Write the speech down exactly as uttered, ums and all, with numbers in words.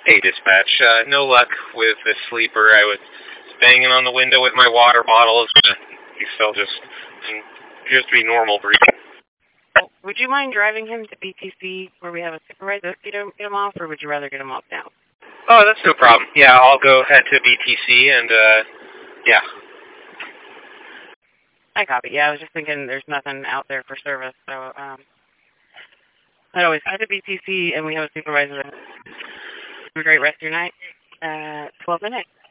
Hey, dispatch. Uh, no luck with the sleeper. I was banging on the window with my water bottles. Uh, he still just appears to be normal breathing. Oh, would you mind driving him to B T C where we have a supervisor get him, get him off, or would you rather get him off now? Oh, that's no problem. Yeah, I'll go head to B T C and, uh, yeah. I copy. Yeah, I was just thinking there's nothing out there for service, so, um, I'd always head to B T C and we have a supervisor. Have a great rest of your night. Uh, twelve minutes.